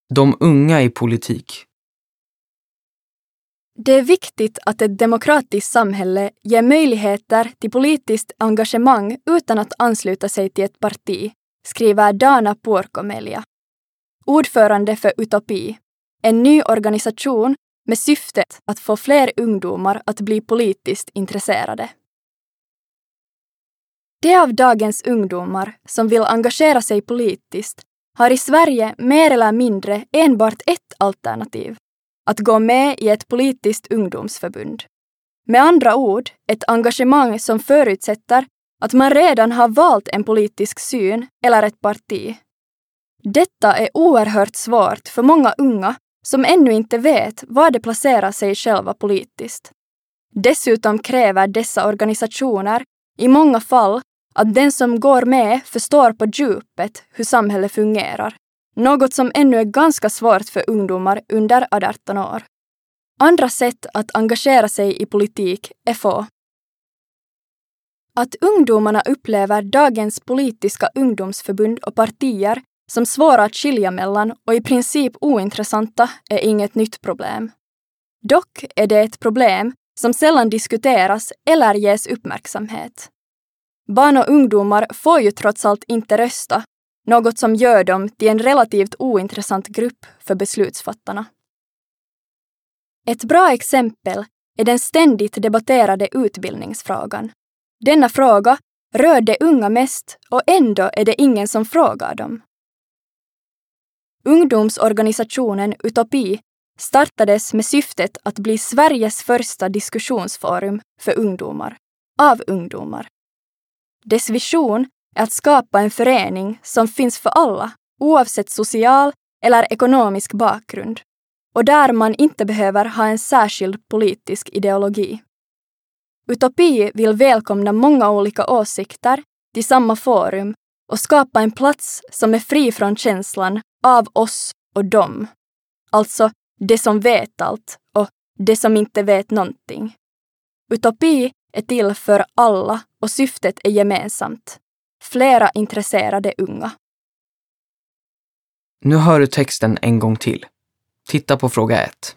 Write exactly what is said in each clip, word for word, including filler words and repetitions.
De unga i politik. Det är viktigt att ett demokratiskt samhälle ger möjligheter till politiskt engagemang utan att ansluta sig till ett parti, skriver Dana Puorkomelia, ordförande för Utopi, en ny organisation med syftet att få fler ungdomar att bli politiskt intresserade. De av dagens ungdomar som vill engagera sig politiskt har i Sverige mer eller mindre enbart ett alternativ: att gå med i ett politiskt ungdomsförbund. Med andra ord, ett engagemang som förutsätter att man redan har valt en politisk syn eller ett parti. Detta är oerhört svårt för många unga som ännu inte vet var de placerar sig själva politiskt. Dessutom kräver dessa organisationer i många fall att den som går med förstår på djupet hur samhället fungerar, något som ännu är ganska svårt för ungdomar under arton år. Andra sätt att engagera sig i politik är få. Att ungdomarna upplever dagens politiska ungdomsförbund och partier som svåra att skilja mellan och i princip ointressanta är inget nytt problem. Dock är det ett problem som sällan diskuteras eller ges uppmärksamhet. Barn och ungdomar får ju trots allt inte rösta, något som gör dem till en relativt ointressant grupp för beslutsfattarna. Ett bra exempel är den ständigt debatterade utbildningsfrågan. Denna fråga rör de unga mest och ändå är det ingen som frågar dem. Ungdomsorganisationen Utopi startades med syftet att bli Sveriges första diskussionsforum för ungdomar, av ungdomar. Dess vision är att skapa en förening som finns för alla, oavsett social eller ekonomisk bakgrund, och där man inte behöver ha en särskild politisk ideologi. Utopi vill välkomna många olika åsikter till samma forum och skapa en plats som är fri från känslan av oss och dem. Alltså det som vet allt och det som inte vet någonting. Utopi är till för alla och syftet är gemensamt. Flera intresserade unga. Nu hör du texten en gång till. Titta på fråga ett.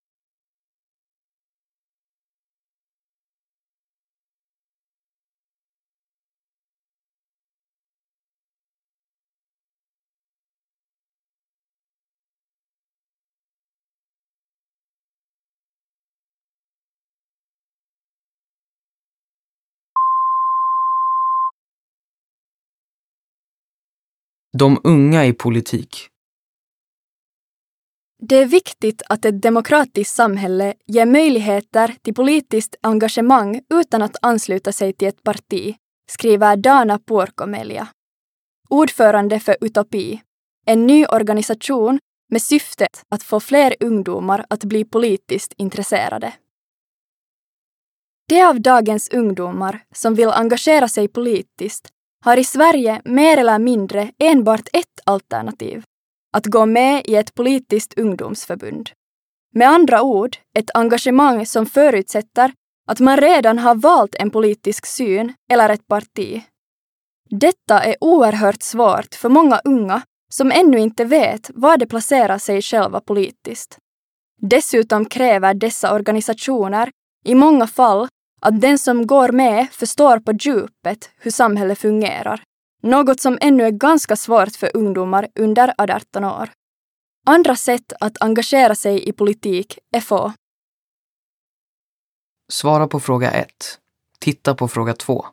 De unga i politik. Det är viktigt att ett demokratiskt samhälle ger möjligheter till politiskt engagemang utan att ansluta sig till ett parti, skriver Dana Puorkomelia, ordförande för Utopi, en ny organisation med syftet att få fler ungdomar att bli politiskt intresserade. De av dagens ungdomar som vill engagera sig politiskt har i Sverige mer eller mindre enbart ett alternativ: att gå med i ett politiskt ungdomsförbund. Med andra ord, ett engagemang som förutsätter att man redan har valt en politisk syn eller ett parti. Detta är oerhört svårt för många unga som ännu inte vet var de placerar sig själva politiskt. Dessutom kräver dessa organisationer i många fall att den som går med förstår på djupet hur samhället fungerar, något som ännu är ganska svårt för ungdomar under arton år. Andra sätt att engagera sig i politik är få. Svara på fråga ett. Titta på fråga två.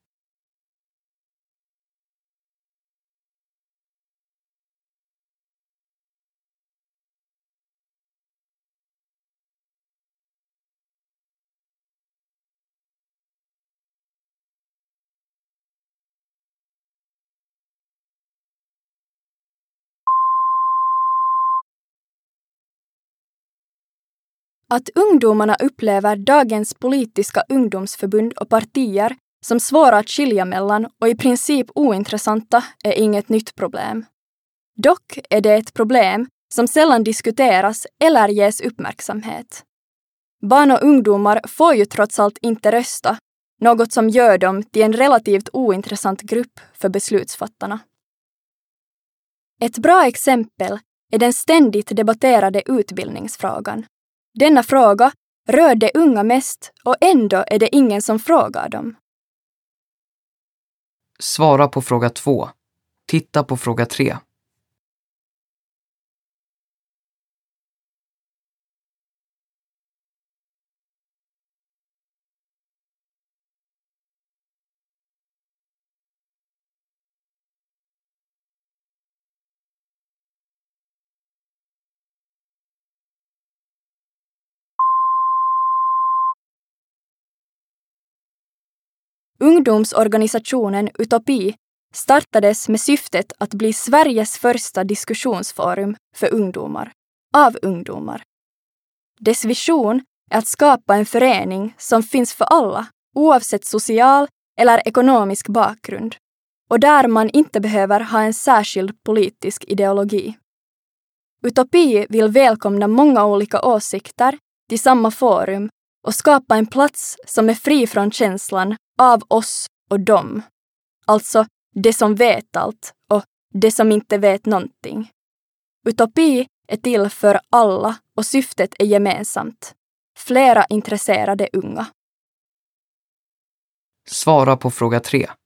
Att ungdomarna upplever dagens politiska ungdomsförbund och partier som svåra att skilja mellan och i princip ointressanta är inget nytt problem. Dock är det ett problem som sällan diskuteras eller ges uppmärksamhet. Barn och ungdomar får ju trots allt inte rösta, något som gör dem till en relativt ointressant grupp för beslutsfattarna. Ett bra exempel är den ständigt debatterade utbildningsfrågan. Denna fråga rör de unga mest och ändå är det ingen som frågar dem. Svara på fråga två. Titta på fråga tre. Ungdomsorganisationen Utopi startades med syftet att bli Sveriges första diskussionsforum för ungdomar, av ungdomar. Dess vision är att skapa en förening som finns för alla, oavsett social eller ekonomisk bakgrund, och där man inte behöver ha en särskild politisk ideologi. Utopi vill välkomna många olika åsikter till samma forum och skapa en plats som är fri från känslan av oss och dem. Alltså det som vet allt och det som inte vet någonting. Utopi är till för alla och syftet är gemensamt. Flera intresserade unga. Svara på fråga tre.